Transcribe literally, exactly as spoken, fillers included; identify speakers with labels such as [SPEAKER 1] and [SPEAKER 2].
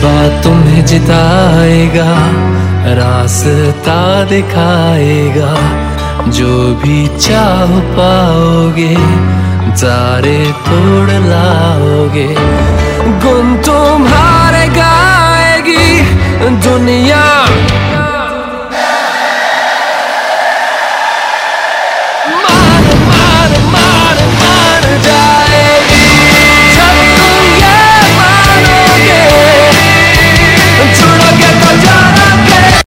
[SPEAKER 1] तुम्हें जिताएगा, रास्ता दिखाएगा। जो भी चाह पाओगे, तारे तोड़ लाओगे। गुन तुम्हारे गा